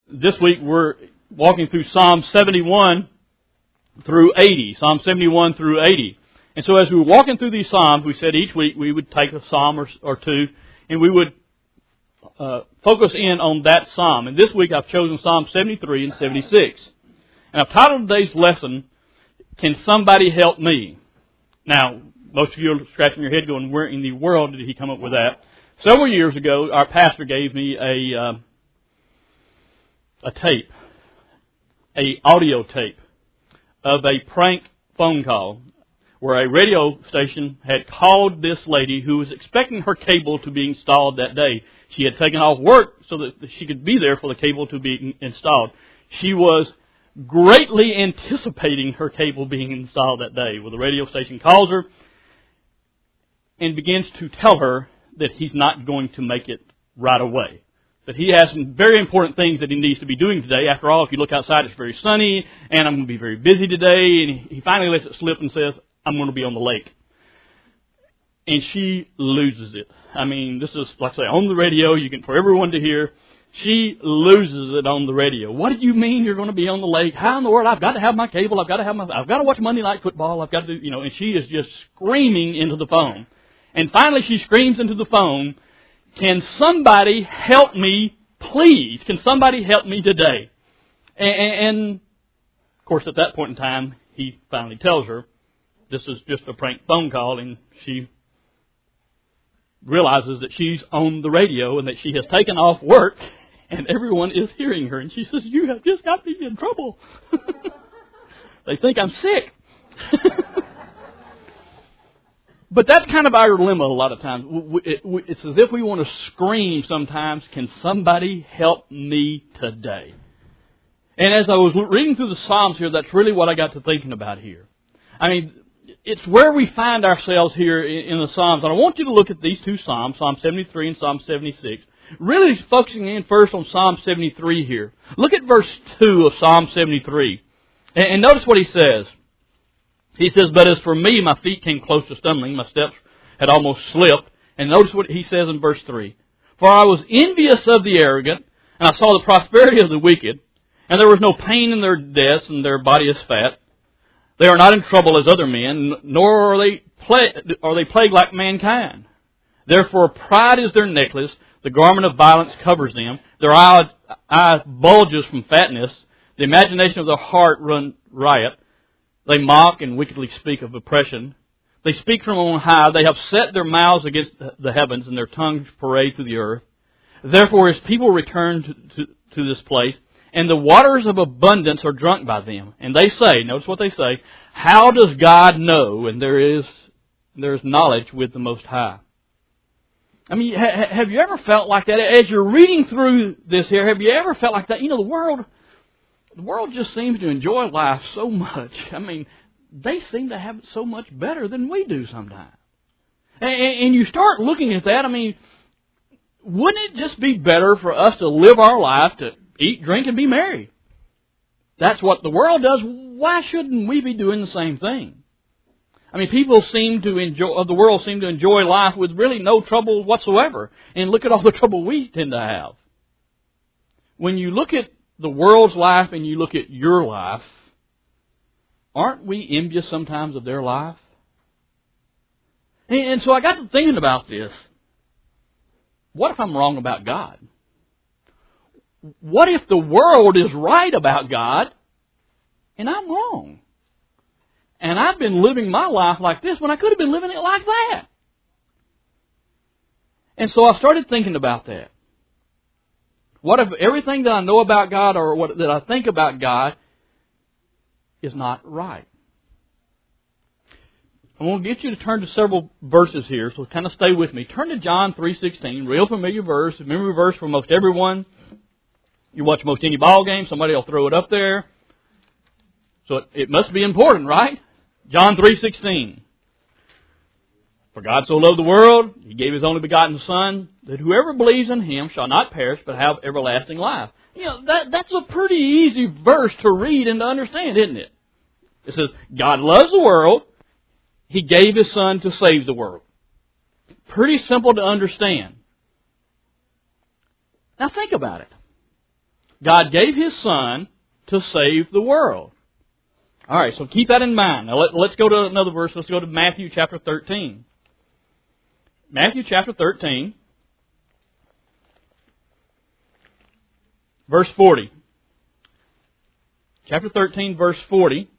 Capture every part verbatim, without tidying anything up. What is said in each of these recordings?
this week we're walking through Psalm seventy-one through eighty. Psalm seventy-one through eighty. And so as we were walking through these Psalms, we said each week we would take a Psalm or, or two, and we would uh, focus in on that Psalm. And this week I've chosen Psalm seventy-three and seventy-six. And I've titled today's lesson, Can Somebody Help Me? Now, most of you are scratching your head going, where in the world did he come up with that? Several years ago, our pastor gave me a uh, a tape, a audio tape of a prank phone call where a radio station had called this lady who was expecting her cable to be installed that day. She had taken off work so that she could be there for the cable to be installed. She was greatly anticipating her cable being installed that day. Well, the radio station calls her and begins to tell her that he's not going to make it right away. That he has some very important things that he needs to be doing today. After all, if you look outside, it's very sunny, and I'm going to be very busy today. And he finally lets it slip and says, I'm going to be on the lake. And she loses it. I mean, this is, like I say, on the radio, you can for everyone to hear. She loses it on the radio. What do you mean you're going to be on the lake? How in the world? I've got to have my cable. I've got to have my, I've got to watch Monday Night Football. I've got to do, you know, and she is just screaming into the phone. And finally she screams into the phone, can somebody help me, please? Can somebody help me today? And, and, of course, at that point in time, he finally tells her, this is just a prank phone call, and she realizes that she's on the radio and that she has taken off work, and everyone is hearing her. And she says, you have just got me in trouble. They think I'm sick. But that's kind of our dilemma a lot of times. It's as if we want to scream sometimes, can somebody help me today? And as I was reading through the Psalms here, that's really what I got to thinking about here. I mean, it's where we find ourselves here in the Psalms. And I want you to look at these two Psalms, Psalm seventy-three and Psalm seventy-six. Really focusing in first on Psalm seventy-three here. Look at verse two of Psalm seventy-three. And notice what he says. He says, but as for me, my feet came close to stumbling. My steps had almost slipped. And notice what he says in verse three. For I was envious of the arrogant, and I saw the prosperity of the wicked, and there was no pain in their deaths, and their body is fat. They are not in trouble as other men, nor are they, pla- are they plagued like mankind. Therefore pride is their necklace, the garment of violence covers them, their eye, eye bulges from fatness, the imagination of their heart run riot. They mock and wickedly speak of oppression. They speak from on high. They have set their mouths against the heavens, and their tongues parade through the earth. Therefore his people return to, to, to this place, and the waters of abundance are drunk by them. And they say, notice what they say, how does God know? And there is there is knowledge with the Most High. I mean, ha, have you ever felt like that? As you're reading through this here, have you ever felt like that? You know, the world... The world just seems to enjoy life so much. I mean, they seem to have it so much better than we do sometimes. And, and you start looking at that, I mean, wouldn't it just be better for us to live our life, to eat, drink, and be merry? That's what the world does. Why shouldn't we be doing the same thing? I mean, people seem to enjoy, of the world seem to enjoy life with really no trouble whatsoever. And look at all the trouble we tend to have. When you look at the world's life and you look at your life, aren't we envious sometimes of their life? And so I got to thinking about this. What if I'm wrong about God? What if the world is right about God and I'm wrong? And I've been living my life like this when I could have been living it like that. And so I started thinking about that. What if everything that I know about God or what that I think about God is not right? I'm going to get you to turn to several verses here, so kind of stay with me. Turn to John three sixteen, real familiar verse, a memory verse for most everyone. You watch most any ball game, somebody will throw it up there. So it, it must be important, right? John three sixteen. For God so loved the world, He gave His only begotten Son, that whoever believes in Him shall not perish, but have everlasting life. You know, that, that's a pretty easy verse to read and to understand, isn't it? It says, God loves the world, He gave His Son to save the world. Pretty simple to understand. Now think about it. God gave His Son to save the world. All right, so keep that in mind. Now let, let's go to another verse. Let's go to Matthew chapter thirteen. Matthew chapter thirteen, verse forty. Chapter thirteen, verse forty.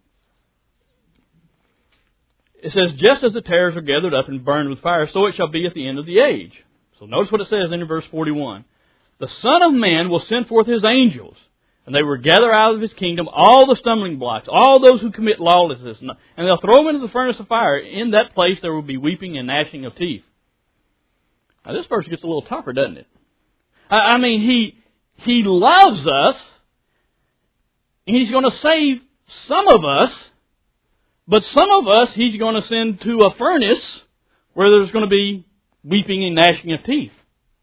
It says, just as the tares are gathered up and burned with fire, so it shall be at the end of the age. So notice what it says in verse forty-one. The Son of Man will send forth His angels, and they will gather out of His kingdom all the stumbling blocks, all those who commit lawlessness, and they'll throw them into the furnace of fire. In that place there will be weeping and gnashing of teeth. Now this verse gets a little tougher, doesn't it? I mean, He, he loves us, and He's going to save some of us, but some of us He's going to send to a furnace where there's going to be weeping and gnashing of teeth.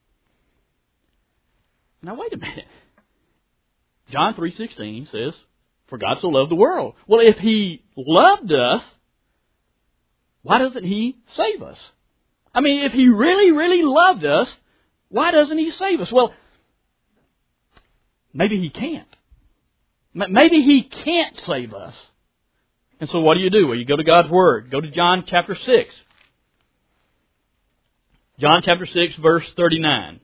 Now wait a minute. John three sixteen says, for God so loved the world. Well, if He loved us, why doesn't He save us? I mean, if He really, really loved us, why doesn't He save us? Well, maybe He can't. Maybe He can't save us. And so what do you do? Well, you go to God's Word. Go to John chapter six. John chapter six, verse thirty-nine.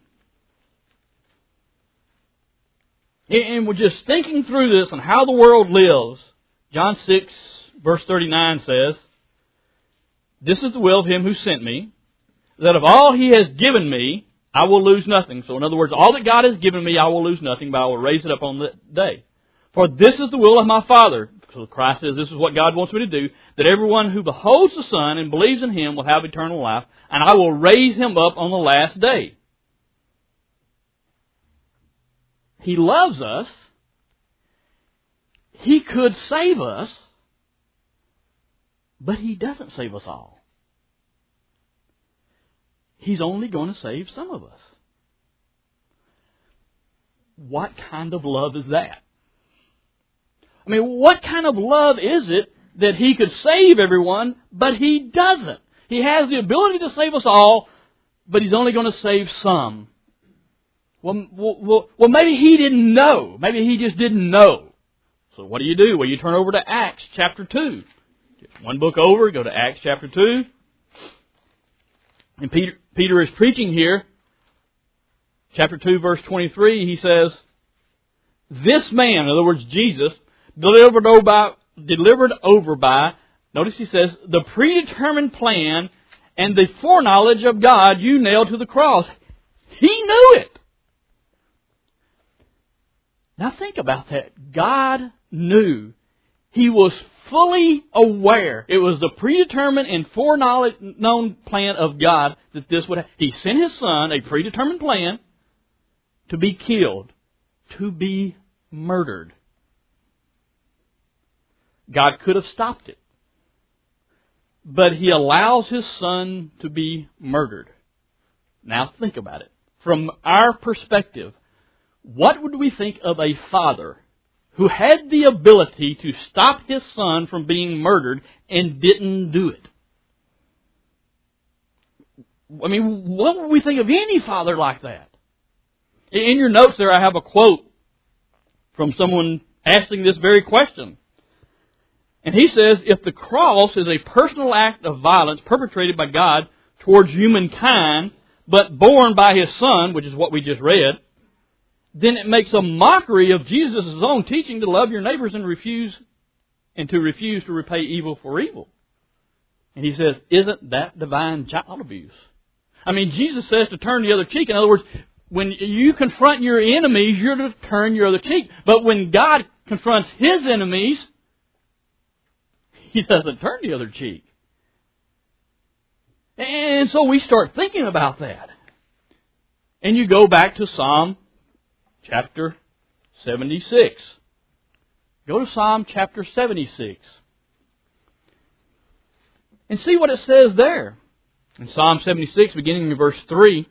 And we're just thinking through this and how the world lives. John six, verse thirty-nine says, this is the will of Him who sent me, that of all He has given me, I will lose nothing. So in other words, all that God has given me, I will lose nothing, but I will raise it up on that day. For this is the will of my Father. So Christ says, this is what God wants me to do, that everyone who beholds the Son and believes in Him will have eternal life, and I will raise him up on the last day. He loves us. He could save us, but He doesn't save us all. He's only going to save some of us. What kind of love is that? I mean, what kind of love is it that He could save everyone, but He doesn't? He has the ability to save us all, but He's only going to save some. Well, well, well, maybe He didn't know. Maybe He just didn't know. So what do you do? Well, you turn over to Acts chapter two. One book over, go to Acts chapter two. And Peter, Peter is preaching here. Chapter two, verse twenty-three, he says, this man, in other words, Jesus, delivered over by, delivered over by, notice he says, the predetermined plan and the foreknowledge of God you nailed to the cross. He knew it. Now think about that. God knew. He was fully aware. It was the predetermined and foreknown plan of God that this would happen. He sent His Son, a predetermined plan, to be killed, to be murdered. God could have stopped it. But He allows His Son to be murdered. Now think about it. From our perspective, what would we think of a father who had the ability to stop his son from being murdered and didn't do it? I mean, what would we think of any father like that? In your notes there, I have a quote from someone asking this very question. And he says, if the cross is a personal act of violence perpetrated by God towards humankind, but borne by His Son, which is what we just read, then it makes a mockery of Jesus' own teaching to love your neighbors and refuse and to refuse to repay evil for evil. And he says, isn't that divine child abuse? I mean, Jesus says to turn the other cheek. In other words, when you confront your enemies, you're to turn your other cheek. But when God confronts His enemies, He doesn't turn the other cheek. And so we start thinking about that. And you go back to Psalm chapter seventy-six. Go to Psalm chapter seventy-six. And see what it says there. In Psalm seventy-six, beginning in verse three,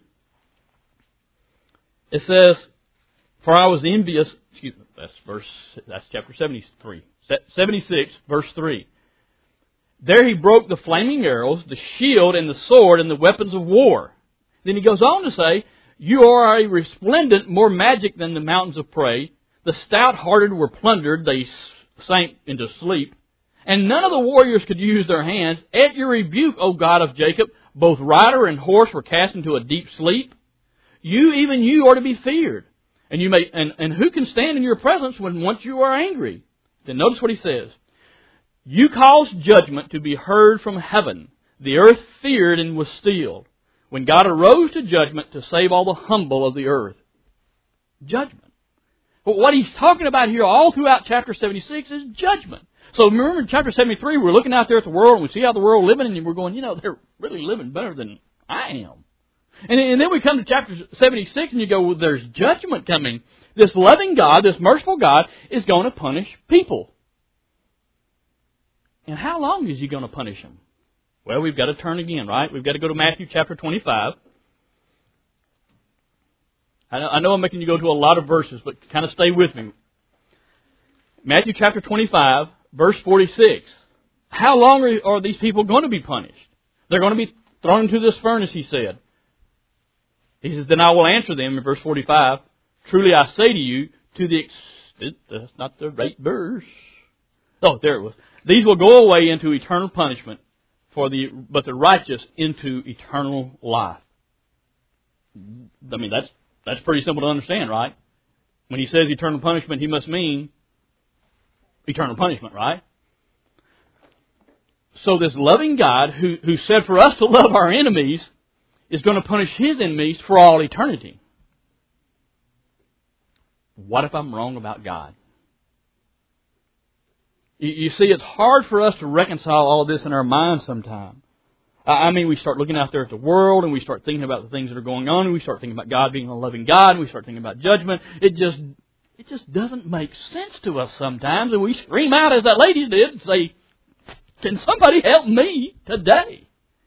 it says, for I was envious, excuse me, that's verse, that's chapter seventy-three. seventy-six, verse three. There He broke the flaming arrows, the shield and the sword and the weapons of war. Then he goes on to say, you are a resplendent, more magic than the mountains of prey. The stout-hearted were plundered, they sank into sleep. And none of the warriors could use their hands. At your rebuke, O God of Jacob, both rider and horse were cast into a deep sleep. You, even you, are to be feared. And you may, and, and who can stand in your presence when once you are angry? Then notice what he says. You caused judgment to be heard from heaven. The earth feared and was stilled. When God arose to judgment to save all the humble of the earth. Judgment. But what he's talking about here all throughout chapter seventy-six is judgment. So remember in chapter seventy-three, we're looking out there at the world and we see how the world is living and we're going, you know, they're really living better than I am. And, and then we come to chapter seventy-six and you go, well, there's judgment coming. This loving God, this merciful God, is going to punish people. And how long is he going to punish them? Well, we've got to turn again, right? We've got to go to Matthew chapter twenty-five. I know I'm making you go to a lot of verses, but kind of stay with me. Matthew chapter twenty-five, verse forty-six. How long are these people going to be punished? They're going to be thrown into this furnace, he said. He says, then I will answer them in verse forty-five. Truly I say to you, to the extent, that's not the right verse. Oh, there it was. These will go away into eternal punishment, for the but the righteous into eternal life. I mean, that's That's pretty simple to understand, right? When he says eternal punishment, he must mean eternal punishment, right? So this loving God, who, who said for us to love our enemies, is going to punish his enemies for all eternity. What if I'm wrong about God? You, you see, it's hard for us to reconcile all of this in our minds sometimes. I mean, we start looking out there at the world and we start thinking about the things that are going on and we start thinking about God being a loving God and we start thinking about judgment. It just it just doesn't make sense to us sometimes, and we scream out as that lady did and say, can somebody help me today?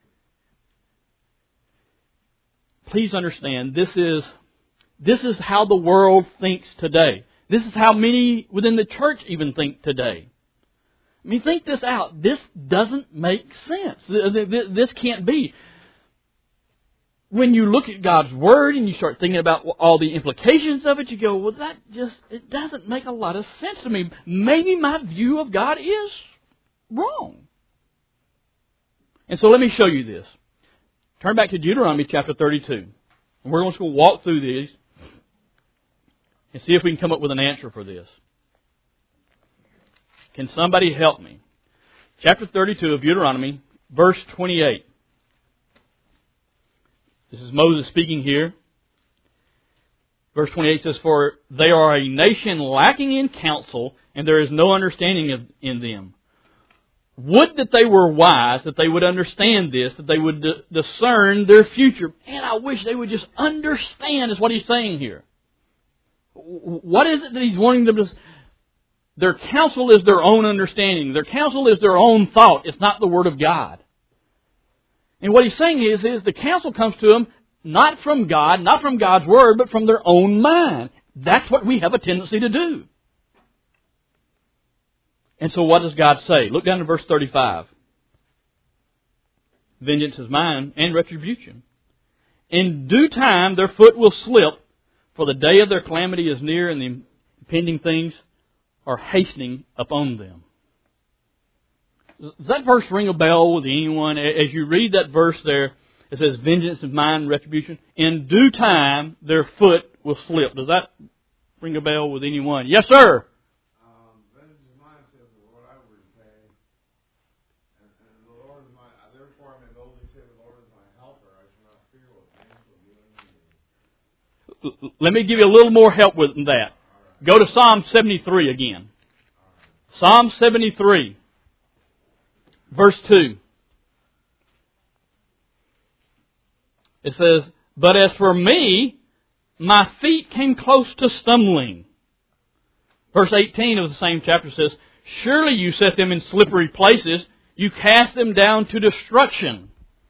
Please understand, this is this is how the world thinks today. This is how many within the church even think today. I mean, think this out. This doesn't make sense. This can't be. When you look at God's Word and you start thinking about all the implications of it, you go, well, that just, it doesn't make a lot of sense to me. Maybe my view of God is wrong. And so let me show you this. Turn back to Deuteronomy chapter thirty-two. And we're going to walk through these and see if we can come up with an answer for this. Can somebody help me? Chapter thirty-two of Deuteronomy, verse twenty-eight. This is Moses speaking here. Verse twenty-eight says, for they are a nation lacking in counsel, and there is no understanding of, in them. Would that they were wise, that they would understand this, that they would d- discern their future. And I wish they would just understand, is what he's saying here. What is it that he's wanting them to... Their counsel is their own understanding. Their counsel is their own thought. It's not the Word of God. And what he's saying is, is the counsel comes to them not from God, not from God's Word, but from their own mind. That's what we have a tendency to do. And so what does God say? Look down to verse thirty-five. Vengeance is mine and retribution. In due time their foot will slip, for the day of their calamity is near, and the impending things are hastening upon them. Does that verse ring a bell with anyone? As you read that verse there, it says, vengeance is mine and retribution. In due time, their foot will slip. Does that ring a bell with anyone? Yes, sir. Um, vengeance is mine, says the Lord, I will repay. And, and the Lord is my, therefore I may boldly say, the Lord is my helper. I shall not fear what man shall do unto me. Let me give you a little more help with that. Go to Psalm seventy-three again. Psalm seventy-three, verse two. It says, but as for me, my feet came close to stumbling. Verse eighteen of the same chapter says, surely you set them in slippery places. You cast them down to destruction.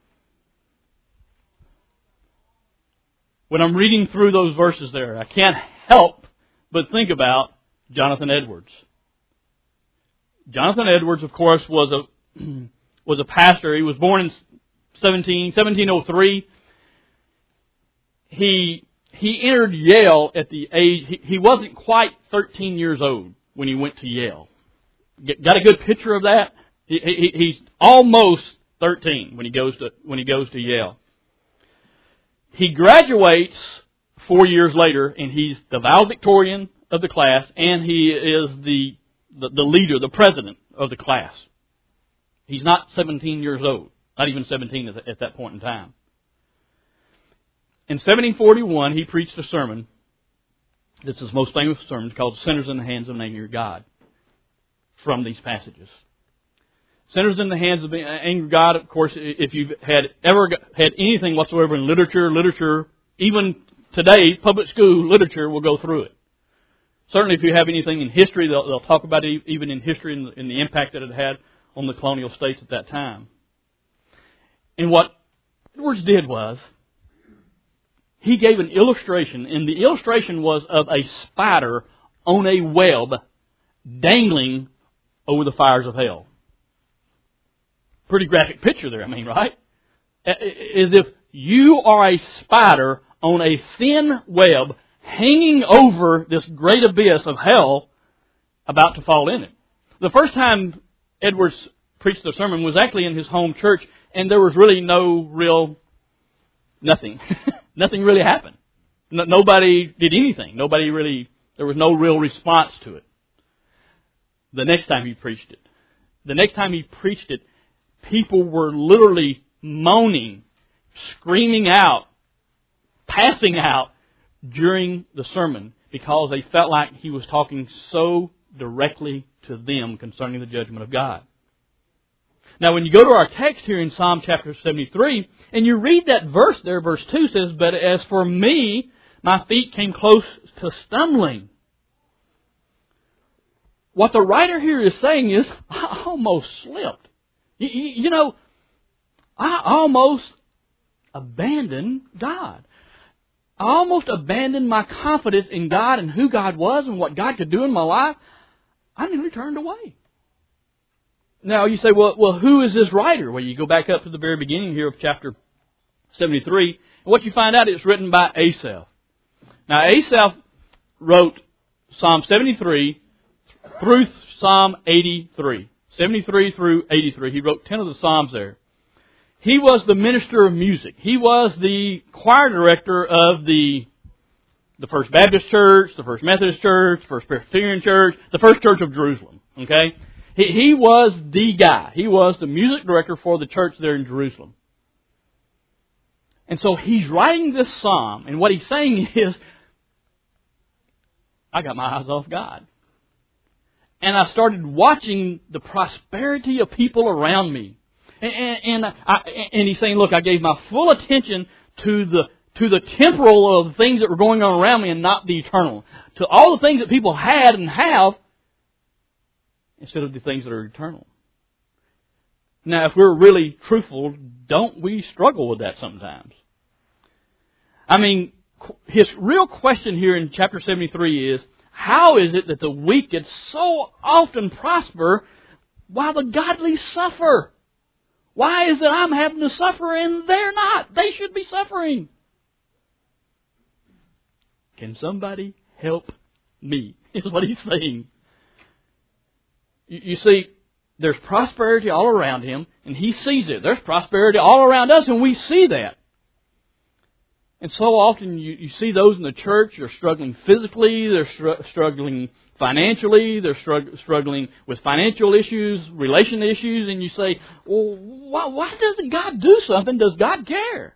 When I'm reading through those verses there, I can't help but think about Jonathan Edwards. Jonathan Edwards, of course, was a was a pastor. He was born in seventeen, seventeen oh three. He he entered Yale at the age, he, he wasn't quite thirteen years old when he went to Yale. Get, got a good picture of that? He, he, he's almost thirteen when he goes to, when he goes to Yale. He graduates four years later, and he's the valedictorian of the class, and he is the, the, the leader, the president of the class. He's not seventeen years old, not even seventeen at, at that point in time. In seventeen forty-one, he preached a sermon. This is his most famous sermon, called Sinners in the Hands of an Angry God, from these passages. Sinners in the Hands of an Angry God, of course, if you've had ever had anything whatsoever in literature, literature, even today, public school literature will go through it. Certainly if you have anything in history, they'll, they'll talk about it even in history and the, and the impact that it had on the colonial states at that time. And what Edwards did was, he gave an illustration, and the illustration was of a spider on a web dangling over the fires of hell. Pretty graphic picture there, I mean, right? As if you are a spider on a thin web hanging over this great abyss of hell about to fall in it. The first time Edwards preached the sermon was actually in his home church, and there was really no real, nothing. Nothing really happened. No, nobody did anything. Nobody really, there was no real response to it. The next time he preached it, the next time he preached it, people were literally moaning, screaming out, passing out during the sermon because they felt like he was talking so directly to them concerning the judgment of God. Now, when you go to our text here in Psalm chapter seventy-three, and you read that verse there, verse two says, "But as for me, my feet came close to stumbling." What the writer here is saying is, I almost slipped. You, you know, I almost abandoned God. I almost abandoned my confidence in God and who God was and what God could do in my life. I nearly turned away. Now you say, well, well, who is this writer? Well, you go back up to the very beginning here of chapter seventy-three, and what you find out is it's written by Asaph. Now Asaph wrote Psalm seventy-three through Psalm eighty-three. seventy-three through eighty-three. He wrote ten of the Psalms there. He was the minister of music. He was the choir director of the the First Baptist Church, the First Methodist Church, the First Presbyterian Church, the First Church of Jerusalem. Okay? He, he was the guy. He was the music director for the church there in Jerusalem. And so he's writing this psalm, and what he's saying is, I got my eyes off God. And I started watching the prosperity of people around me. And, and, and, I, and he's saying, look, I gave my full attention to the to the temporal of the things that were going on around me and not the eternal. To all the things that people had and have instead of the things that are eternal. Now, if we're really truthful, don't we struggle with that sometimes? I mean, his real question here in chapter seventy-three is, how is it that the wicked so often prosper while the godly suffer? Why is it I'm having to suffer and they're not? They should be suffering. Can somebody help me? Is what he's saying. You, you see, there's prosperity all around him, and he sees it. There's prosperity all around us, and we see that. And so often you, you see those in the church, they're struggling physically, they're str- struggling financially, they're strugg- struggling with financial issues, relation issues, and you say, well, why, why doesn't God do something? Does God care?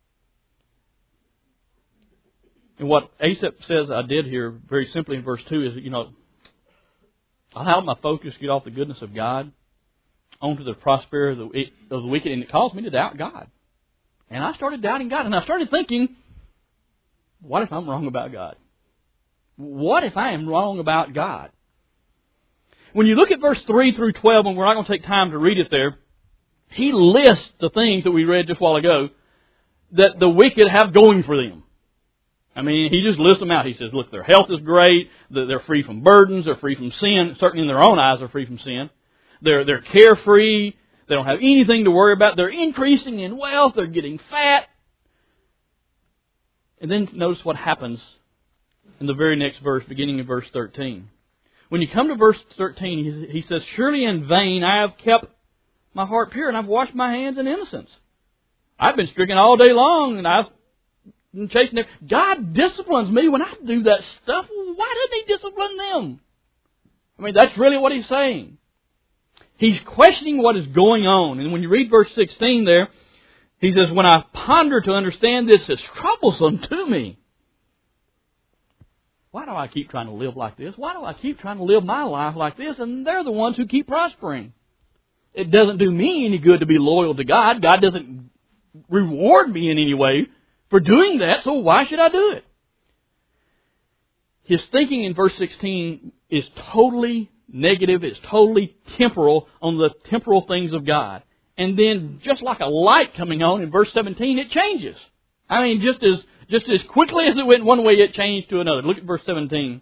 And what Asaph says I did here, very simply in verse two, is, you know, I'll help my focus get off the goodness of God onto the prosperity of the, of the wicked, and it caused me to doubt God. And I started doubting God, and I started thinking, what if I'm wrong about God? What if I am wrong about God? When you look at verse three through twelve, and we're not going to take time to read it there, he lists the things that we read just a while ago that the wicked have going for them. I mean, he just lists them out. He says, look, their health is great, they're free from burdens, they're free from sin, certainly in their own eyes they're free from sin. They're, they're carefree, they don't have anything to worry about, they're increasing in wealth, they're getting fat. And then notice what happens in the very next verse, beginning in verse thirteen. When you come to verse thirteen, he says, surely in vain I have kept my heart pure, and I've washed my hands in innocence. I've been stricken all day long, and I've been chasing them. God disciplines me when I do that stuff. Why didn't He discipline them? I mean, that's really what he's saying. He's questioning what is going on. And when you read verse sixteen there, he says, when I ponder to understand this, it's troublesome to me. Why do I keep trying to live like this? Why do I keep trying to live my life like this? And they're the ones who keep prospering. It doesn't do me any good to be loyal to God. God doesn't reward me in any way for doing that, so why should I do it? His thinking in verse sixteen is totally negative. It's totally temporal on the temporal things of God. And then, just like a light coming on in verse seventeen, it changes. I mean, just as just as quickly as it went one way, it changed to another. Look at verse seventeen.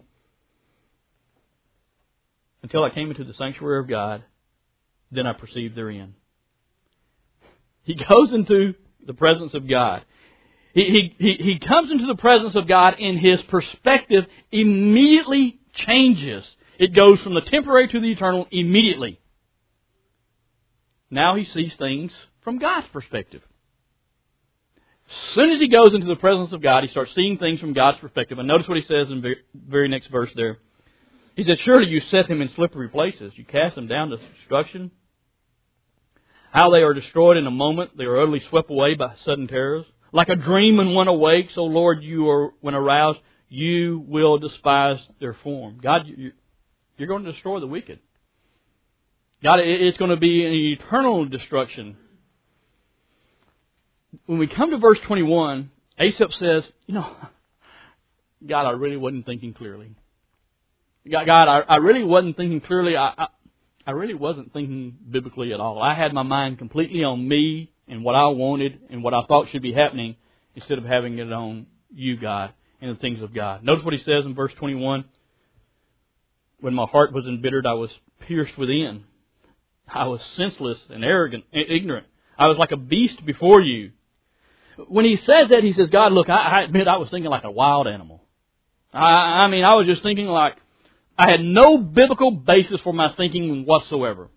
Until I came into the sanctuary of God, then I perceived their end. He goes into the presence of God. He, he, he comes into the presence of God, and his perspective immediately changes. It goes from the temporary to the eternal immediately. Now he sees things from God's perspective. As soon as he goes into the presence of God, he starts seeing things from God's perspective. And notice what he says in the very next verse there. He said, surely you set them in slippery places. You cast them down to destruction. How they are destroyed in a moment. They are utterly swept away by sudden terrors. Like a dream when one awakes, O Lord, you are, when aroused, you will despise their form. God, you're going to destroy the wicked. God, it's going to be an eternal destruction. When we come to verse twenty-one, Asaph says, you know, God, I really wasn't thinking clearly. God, God I, I really wasn't thinking clearly. I, I, I really wasn't thinking biblically at all. I had my mind completely on me and what I wanted and what I thought should be happening instead of having it on you, God, and the things of God. Notice what he says in verse twenty-one. When my heart was embittered, I was pierced within. I was senseless and arrogant and ignorant. I was like a beast before you. When he says that, he says, God, look, I, I admit I was thinking like a wild animal. I, I mean, I was just thinking like I had no biblical basis for my thinking whatsoever.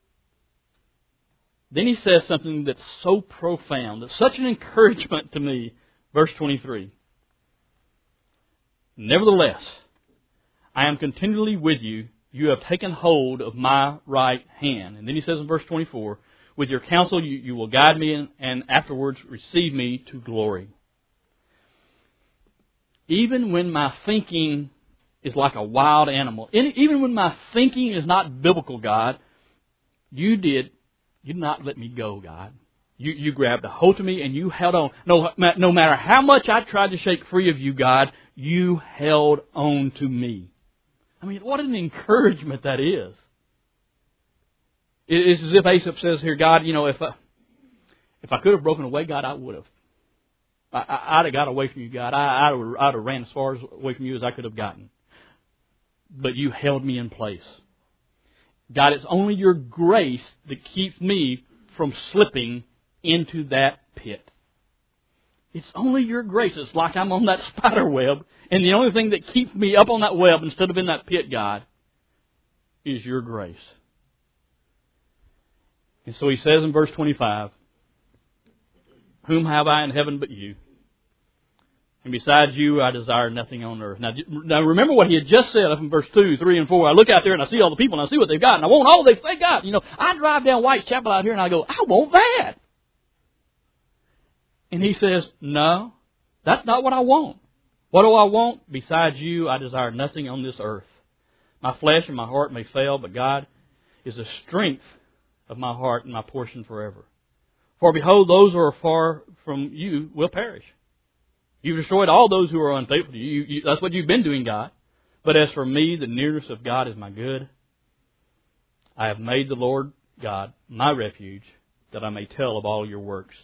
Then he says something that's so profound, that's such an encouragement to me. Verse twenty-three. Nevertheless, I am continually with you. You have taken hold of my right hand. And then he says in verse twenty-four, with your counsel you, you will guide me and, and afterwards receive me to glory. Even when my thinking is like a wild animal, even when my thinking is not biblical, God, you did, you did not let me go, God. You, you grabbed a hold of me and you held on. No, no matter how much I tried to shake free of you, God, you held on to me. I mean, what an encouragement that is. It's as if Asaph says here, God, you know, if I, if I could have broken away, God, I would have. I, I, I'd have got away from you, God. I, I'd, have, I'd have ran as far away from you as I could have gotten. But you held me in place. God, it's only your grace that keeps me from slipping into that pit. It's only your grace. It's like I'm on that spider web, and the only thing that keeps me up on that web instead of in that pit, God, is your grace. And so he says in verse twenty-five, whom have I in heaven but you? And besides you, I desire nothing on earth. Now, now remember what he had just said up in verse two, three, and four. I look out there and I see all the people and I see what they've got, and I want all they, they got. You know, I drive down White's Chapel out here and I go, I want that. And he says, no, that's not what I want. What do I want? Besides you, I desire nothing on this earth. My flesh and my heart may fail, but God is the strength of my heart and my portion forever. For behold, those who are far from you will perish. You've destroyed all those who are unfaithful to you. You, you. That's what you've been doing, God. But as for me, the nearness of God is my good. I have made the Lord God my refuge, that I may tell of all your works.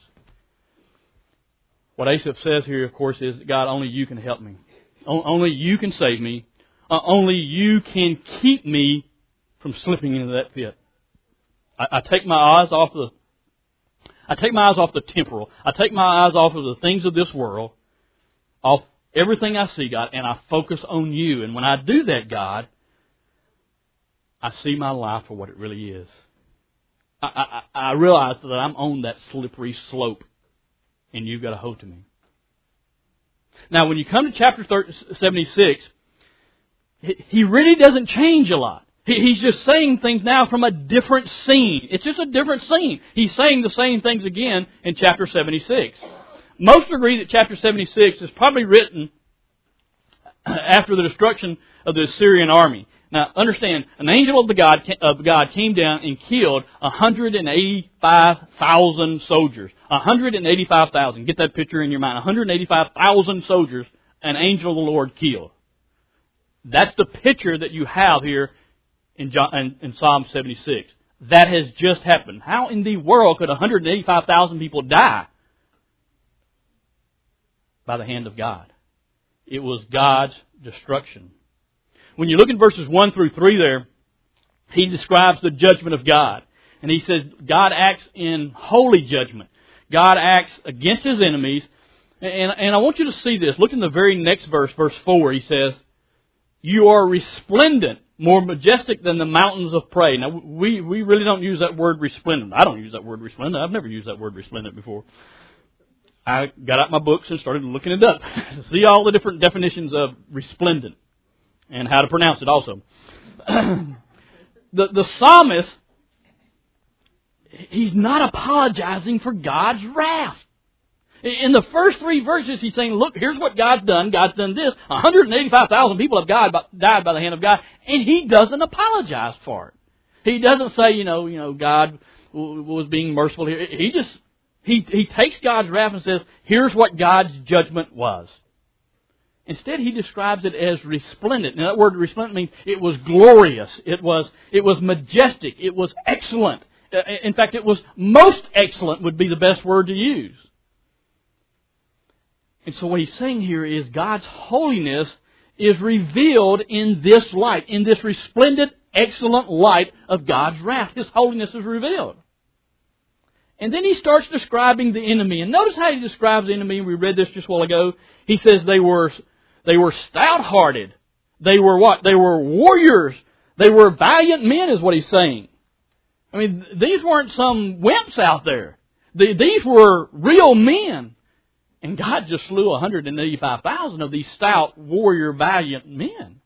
What Asaph says here, of course, is, God, only you can help me. Only you can save me. Uh, only you can keep me from slipping into that pit. I, I take my eyes off the, I take my eyes off the temporal. I take my eyes off of the things of this world. off everything I see, God, and I focus on You. And when I do that, God, I see my life for what it really is. I, I, I realize that I'm on that slippery slope, and You've got a hold of me. Now, when you come to chapter seventy-six, he really doesn't change a lot. He's just saying things now from a different scene. It's just a different scene. He's saying the same things again in chapter seventy-six. Most agree that chapter seventy-six is probably written after the destruction of the Assyrian army. Now, understand, an angel of the God of God came down and killed one hundred eighty-five thousand soldiers. one hundred eighty-five thousand. Get that picture in your mind. one hundred eighty-five thousand soldiers an angel of the Lord killed. That's the picture that you have here in, John, in, in Psalm seventy-six. That has just happened. How in the world could one hundred eighty-five thousand people die? By the hand of God. It was God's destruction. When you look in verses one through three there, he describes the judgment of God. And he says God acts in holy judgment. God acts against His enemies. And, and I want you to see this. Look in the very next verse, verse four. He says, You are resplendent, more majestic than the mountains of prey. Now, we, we really don't use that word resplendent. I don't use that word resplendent. I've never used that word resplendent before. I got out my books and started looking it up to see all the different definitions of resplendent and how to pronounce it also. the, the psalmist, he's not apologizing for God's wrath. In the first three verses, he's saying, look, here's what God's done. God's done this. one hundred eighty-five thousand people have died by, died by the hand of God, and He doesn't apologize for it. He doesn't say, you know, you know, God was being merciful here. He just, he, he takes God's wrath and says, here's what God's judgment was. Instead, he describes it as resplendent. Now, that word resplendent means it was glorious. It was, it was majestic. It was excellent. In fact, it was most excellent would be the best word to use. And so what he's saying here is God's holiness is revealed in this light, in this resplendent, excellent light of God's wrath. His holiness is revealed. And then he starts describing the enemy. And notice how he describes the enemy. We read this just a while ago. He says they were they were stout-hearted. They were what? They were warriors. They were valiant men is what he's saying. I mean, these weren't some wimps out there. These were real men. And God just slew one hundred eighty-five thousand of these stout, warrior, valiant men.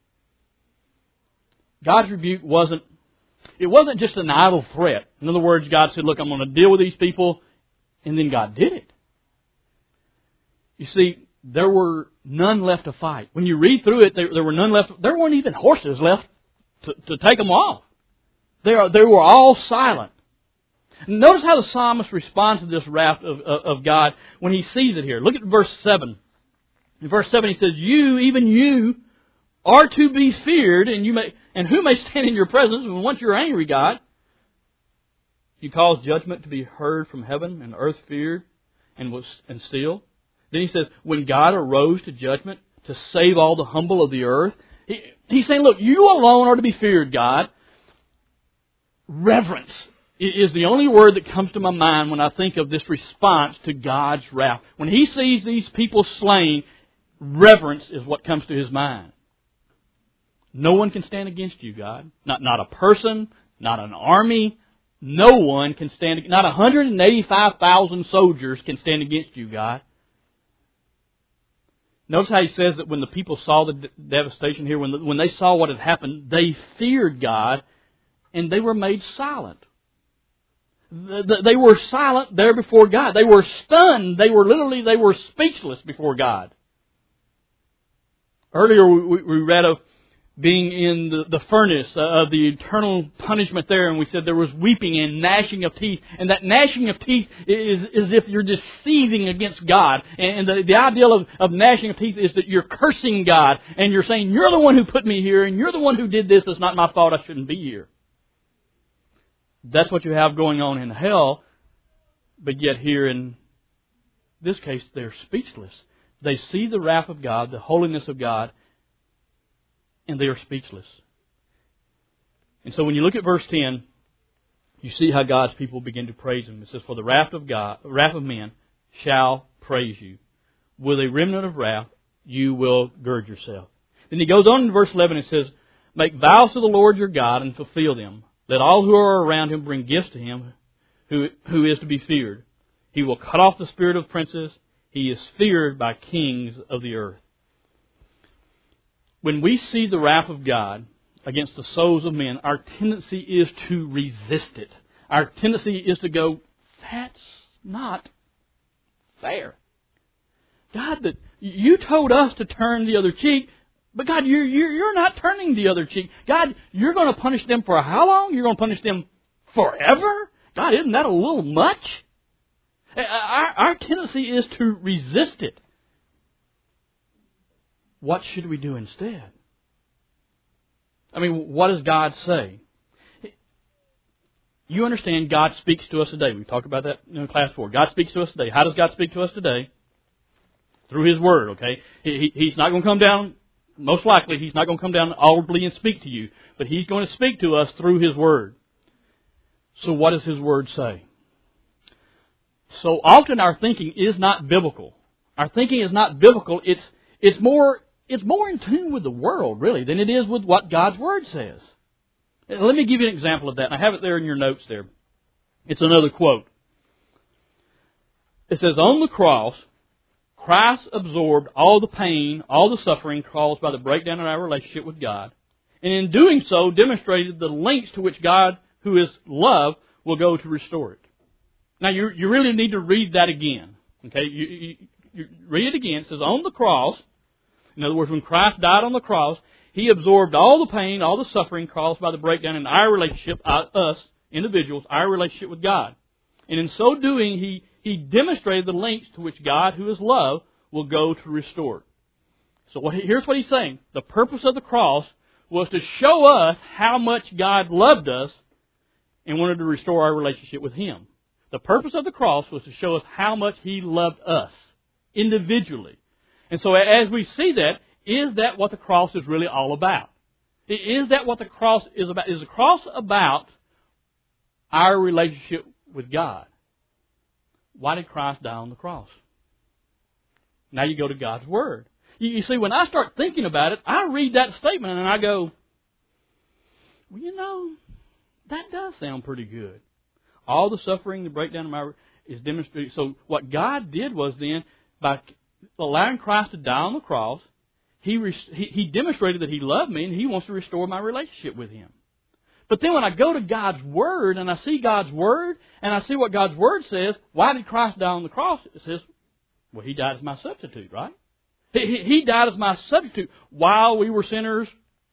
God's rebuke wasn't, it wasn't just an idle threat. In other words, God said, look, I'm going to deal with these people. And then God did it. You see, there were none left to fight. When you read through it, there, there were none left. There weren't even horses left to, to take them off. They, are, they were all silent. Notice how the psalmist responds to this wrath of, of, of God when he sees it here. Look at verse seven. In verse seven he says, You, even you, are to be feared, and you may, and who may stand in your presence when once you're angry, God? You cause judgment to be heard from heaven, and earth feared and was and still. Then he says, when God arose to judgment to save all the humble of the earth, he, he's saying, look, you alone are to be feared, God. Reverence is the only word that comes to my mind when I think of this response to God's wrath. When He sees these people slain, reverence is what comes to His mind. No one can stand against you, God. Not, not a person, not an army. No one can stand, not one hundred eighty-five thousand soldiers can stand against you, God. Notice how he says that when the people saw the devastation here, when, the, when they saw what had happened, they feared God and they were made silent. They were silent there before God. They were stunned. They were literally, they were speechless before God. Earlier we, we read of being in the, the furnace of the eternal punishment there, and we said there was weeping and gnashing of teeth. And that gnashing of teeth is as if you're just seething against God. And the, the ideal of, of gnashing of teeth is that you're cursing God, and you're saying, you're the one who put me here, and you're the one who did this. It's not my fault. I shouldn't be here. That's what you have going on in hell. But yet here in this case, they're speechless. They see the wrath of God, the holiness of God, and they are speechless. And so when you look at verse ten, you see how God's people begin to praise Him. It says, for the wrath of God, wrath of men shall praise you. with a remnant of wrath, you will gird yourself. Then he goes on in verse eleven and says, make vows to the Lord your God and fulfill them. Let all who are around him bring gifts to him who, who is to be feared. He will cut off the spirit of princes. He is feared by kings of the earth. When we see the wrath of God against the souls of men, our tendency is to resist it. Our tendency is to go, that's not fair. God, that you told us to turn the other cheek, but God, you're, you're, you're not turning the other cheek. God, you're going to punish them for how long? You're going to punish them forever? God, isn't that a little much? Our, our tendency is to resist it. What should we do instead? I mean, what does God say? You understand God speaks to us today. We talked about that in class four. God speaks to us today. How does God speak to us today? Through His Word, okay? He, he, he's not going to come down, most likely, He's not going to come down audibly and speak to you. But He's going to speak to us through His Word. So what does His Word say? So often our thinking is not biblical. Our thinking is not biblical. It's, it's more, it's more in tune with the world, really, than it is with what God's Word says. Let me give you an example of that. I have it there in your notes there. It's another quote. It says, on the cross, Christ absorbed all the pain, all the suffering caused by the breakdown in our relationship with God, and in doing so demonstrated the lengths to which God, who is love, will go to restore it. Now, you, you really need to read that again. Okay, you, you, you read it again. It says, on the cross, in other words, when Christ died on the cross, He absorbed all the pain, all the suffering caused by the breakdown in our relationship, us, individuals, our relationship with God. And in so doing, He, he demonstrated the lengths to which God, who is love, will go to restore it. So what, here's what He's saying. The purpose of the cross was to show us how much God loved us and wanted to restore our relationship with Him. The purpose of the cross was to show us how much He loved us individually. And so as we see that, is that what the cross is really all about? Is that what the cross is about? Is the cross about our relationship with God? Why did Christ die on the cross? Now you go to God's Word. You, you see, when I start thinking about it, I read that statement and I go, well, you know, that does sound pretty good. All the suffering, the breakdown of my is demonstrated. So what God did was then, by allowing Christ to die on the cross, He, he he demonstrated that He loved me and He wants to restore my relationship with Him. But then when I go to God's Word and I see God's Word and I see what God's Word says, why did Christ die on the cross? It says, well, He died as my substitute, right? He, he, he died as my substitute while we were sinners.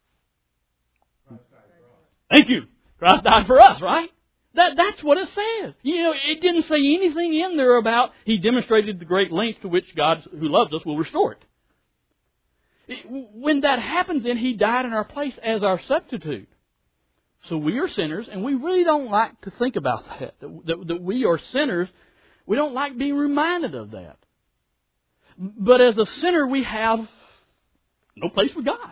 Thank you. Christ died for us, right? That, that's what it says. You know, it didn't say anything in there about He demonstrated the great length to which God, who loves us, will restore it. it. When that happens, then He died in our place as our substitute. So we are sinners, and we really don't like to think about that. That, that, that we are sinners. We don't like being reminded of that. But as a sinner, we have no place with God.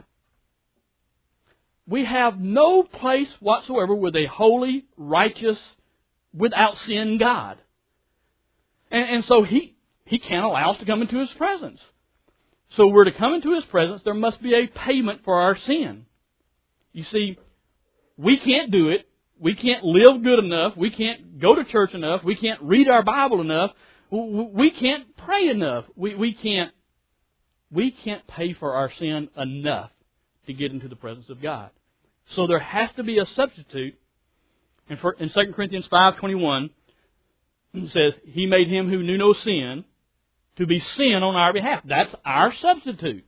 We have no place whatsoever with a holy, righteous, without sin God. And, and so He, He can't allow us to come into His presence. So we're to come into His presence, there must be a payment for our sin. You see, we can't do it. We can't live good enough. We can't go to church enough. We can't read our Bible enough. We can't pray enough. We, we can't, we can't pay for our sin enough to get into the presence of God. So there has to be a substitute. And for, in Second Corinthians five twenty-one, it says, He made Him who knew no sin to be sin on our behalf. That's our substitute.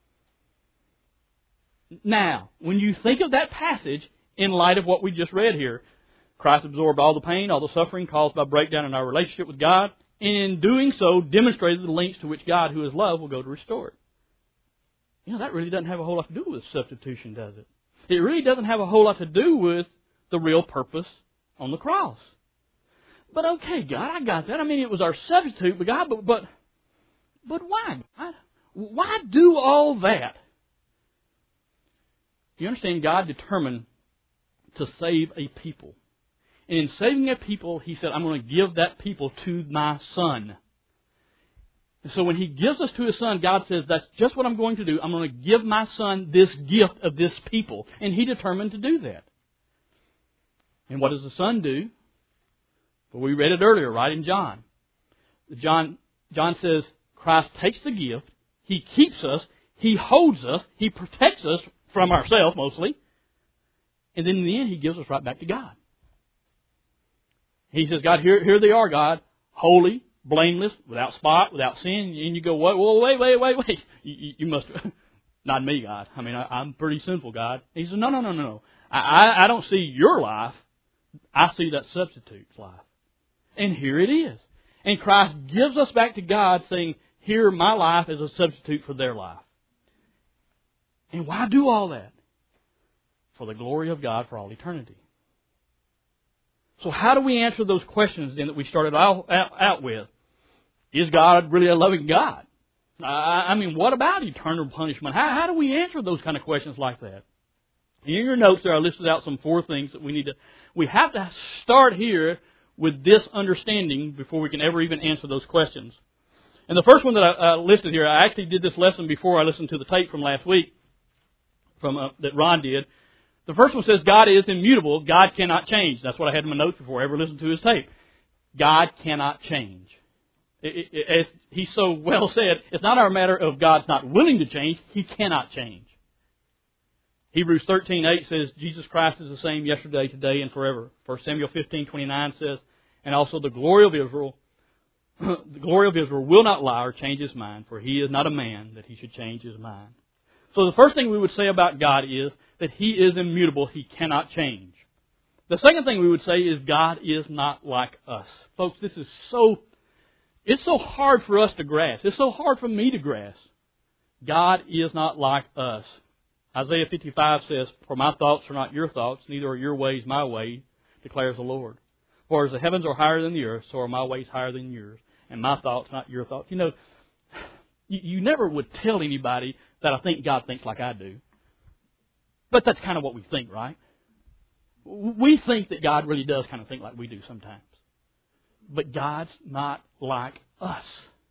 Now, when you think of that passage in light of what we just read here, Christ absorbed all the pain, all the suffering caused by breakdown in our relationship with God, and in doing so demonstrated the lengths to which God, who is love, will go to restore it. You know, that really doesn't have a whole lot to do with substitution, does it? It really doesn't have a whole lot to do with the real purpose on the cross. But okay, God, I got that. I mean, it was our substitute, but God, but but, but why? God? Why do all that? You understand, God determined to save a people. And in saving a people, He said, I'm going to give that people to my Son. And so when He gives us to His Son, God says, that's just what I'm going to do. I'm going to give my Son this gift of this people. And He determined to do that. And what does the Son do? Well, we read it earlier, right, in John. John, John says, Christ takes the gift, He keeps us, He holds us, He protects us from ourselves mostly, and then in the end He gives us right back to God. He says, God, here, here they are, God, holy, blameless, without spot, without sin. And you go, wait, wait, wait, wait, wait. You, you must, not me, God. I mean, I, I'm pretty sinful, God. He says, no, no, no, no, no. I, I, I don't see your life. I see that substitute's life. And here it is. And Christ gives us back to God saying, here, my life is a substitute for their life. And why do all that? For the glory of God for all eternity. So how do we answer those questions then that we started out, out, out with? Is God really a loving God? I, I mean, what about eternal punishment? How, how do we answer those kind of questions like that? In your notes there, I listed out some four things that we need to... We have to start here with this understanding before we can ever even answer those questions. And the first one that I uh, listed here, I actually did this lesson before I listened to the tape from last week from uh, that Ron did. The first one says God is immutable. God cannot change. That's what I had in my notes before I ever listened to his tape. God cannot change. It, it, it, as he so well said, it's not our matter of God's not willing to change. He cannot change. Hebrews thirteen eight says, Jesus Christ is the same yesterday, today, and forever. First Samuel fifteen twenty-nine says, and also the glory of Israel, the glory of Israel will not lie or change his mind, for he is not a man that he should change his mind. So the first thing we would say about God is that He is immutable. He cannot change. The second thing we would say is God is not like us. Folks, this is so, it's so hard for us to grasp. It's so hard for me to grasp. God is not like us. Isaiah fifty-five says, for my thoughts are not your thoughts, neither are your ways my way, declares the Lord. For as the heavens are higher than the earth, so are my ways higher than yours, and my thoughts not your thoughts. You know, you, you never would tell anybody that I think God thinks like I do. But that's kind of what we think, right? We think that God really does kind of think like we do sometimes. But God's not like us.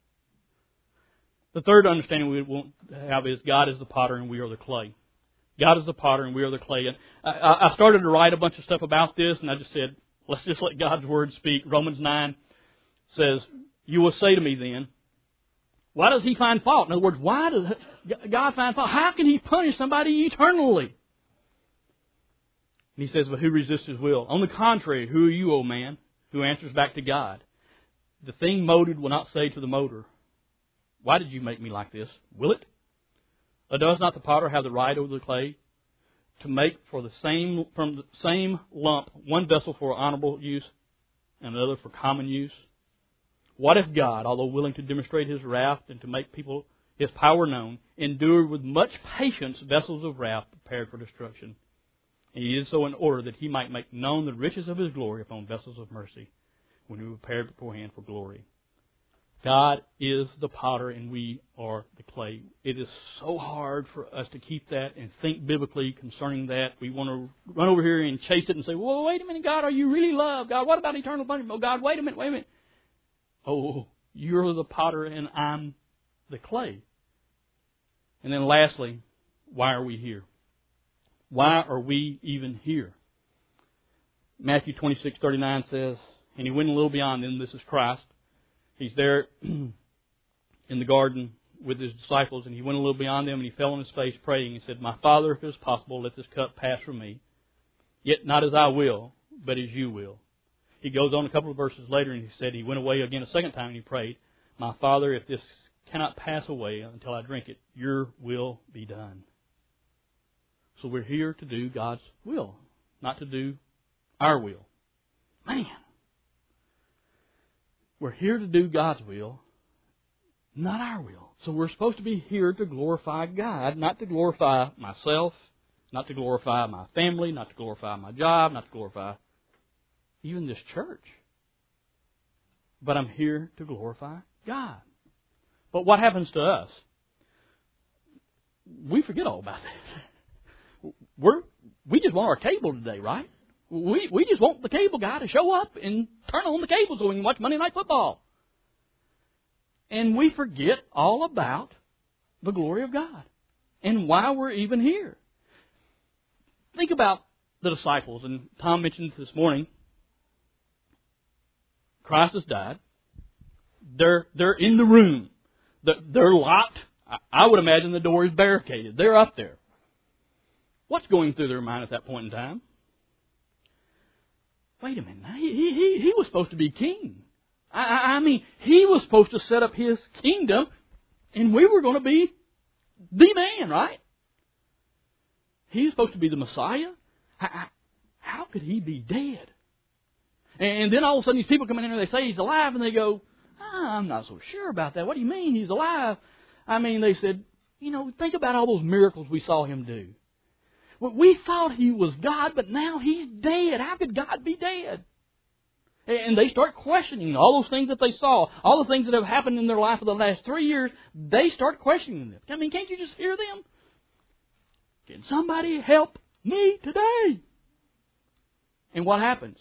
The third understanding we want to have is God is the potter and we are the clay. God is the potter and we are the clay. And I, I started to write a bunch of stuff about this, and I just said, let's just let God's Word speak. Romans nine says, you will say to me then, why does He find fault? In other words, why does God find fault? How can He punish somebody eternally? And He says, but who resists His will? On the contrary, who are you, O man, who answers back to God? The thing molded will not say to the molder, why did you make me like this? Will it? Or does not the potter have the right over the clay to make for the same from the same lump one vessel for honorable use and another for common use? What if God, although willing to demonstrate His wrath and to make people His power known, endured with much patience vessels of wrath prepared for destruction? And He did so in order that He might make known the riches of His glory upon vessels of mercy, when we were prepared beforehand for glory. God is the potter and we are the clay. It is so hard for us to keep that and think biblically concerning that. We want to run over here and chase it and say, well, wait a minute, God, are you really love? God, what about eternal punishment? Oh, God, wait a minute, wait a minute. Oh, you're the potter and I'm the clay. And then lastly, why are we here? Why are we even here? Matthew twenty-six thirty-nine says, and He went a little beyond them. This is Christ. He's there in the garden with His disciples, and He went a little beyond them, and He fell on His face praying and said, my Father, if it is possible, let this cup pass from me. Yet not as I will, but as you will. He goes on a couple of verses later, and He said He went away again a second time, and He prayed, my Father, if this cannot pass away until I drink it, your will be done. So we're here to do God's will, not to do our will. Man. We're here to do God's will, not our will. So we're supposed to be here to glorify God, not to glorify myself, not to glorify my family, not to glorify my job, not to glorify even this church. But I'm here to glorify God. But what happens to us? We forget all about that. We're, we just want our cable today, right? We we just want the cable guy to show up and turn on the cable so we can watch Monday Night Football. And we forget all about the glory of God and why we're even here. Think about the disciples, and Tom mentioned this morning, Christ has died. They're, they're in the room. They're locked. I would imagine the door is barricaded. They're up there. What's going through their mind at that point in time? Wait a minute. He, he, he was supposed to be king. I, I mean, he was supposed to set up his kingdom, and we were going to be the man, right? He was supposed to be the Messiah. How, how could he be dead? And then all of a sudden these people come in and they say he's alive, and they go, oh, I'm not so sure about that. What do you mean he's alive? I mean, they said, you know, think about all those miracles we saw him do. Well, we thought he was God, but now he's dead. How could God be dead? And they start questioning all those things that they saw, all the things that have happened in their life for the last three years. They start questioning them. I mean, can't you just hear them? Can somebody help me today? And what happens?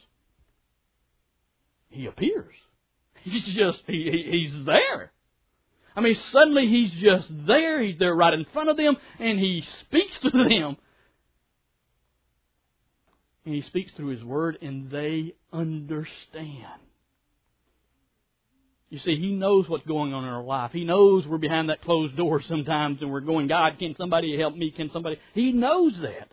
He appears. He's just, he, he, he's there. I mean, suddenly he's just there. He's there right in front of them, and he speaks to them. And he speaks through his word, and they understand. You see, he knows what's going on in our life. He knows we're behind that closed door sometimes, and we're going, God, can somebody help me? Can somebody? He knows that.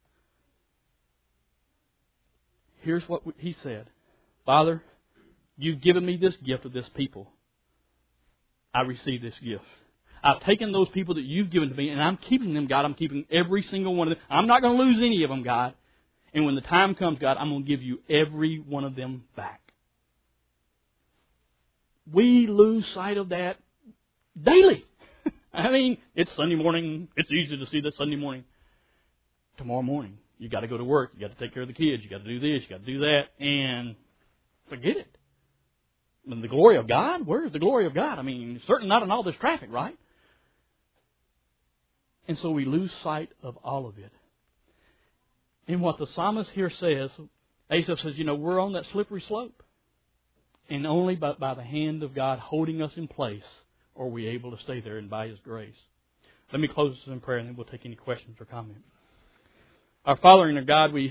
Here's what he said. Father, you've given me this gift of this people. I receive this gift. I've taken those people that you've given to me, and I'm keeping them, God. I'm keeping every single one of them. I'm not going to lose any of them, God. And when the time comes, God, I'm going to give you every one of them back. We lose sight of that daily. I mean, it's Sunday morning. It's easy to see that Sunday morning. Tomorrow morning, you got to go to work. You got to take care of the kids. You got to do this. You got to do that. And forget it. And the glory of God? Where's the glory of God? I mean, certainly not in all this traffic, right? And so we lose sight of all of it. And what the psalmist here says, Asaph says, you know, we're on that slippery slope. And only by, by the hand of God holding us in place are we able to stay there and by His grace. Let me close this in prayer, and then we'll take any questions or comments. Our Father and our God, we,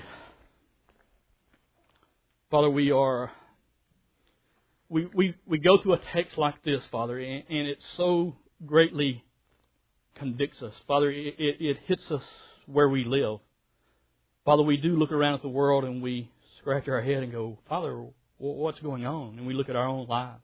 Father, we are, we, we, we go through a text like this, Father, and, and it so greatly convicts us. Father, it, it, it hits us where we live. Father, we do look around at the world and we scratch our head and go, Father, what's going on? And we look at our own lives.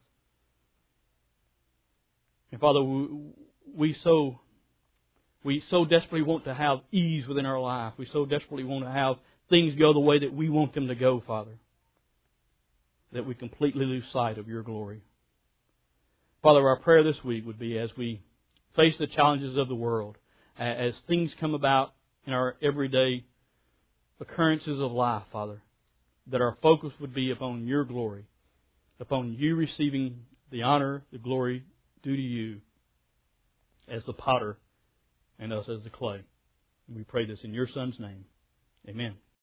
And Father, we, we so we so desperately want to have ease within our life. We so desperately want to have things go the way that we want them to go, Father, that we completely lose sight of your glory. Father, our prayer this week would be as we face the challenges of the world, as things come about in our everyday occurrences of life, Father, that our focus would be upon your glory, upon you receiving the honor, the glory due to you as the potter and us as the clay. And we pray this in your Son's name. Amen.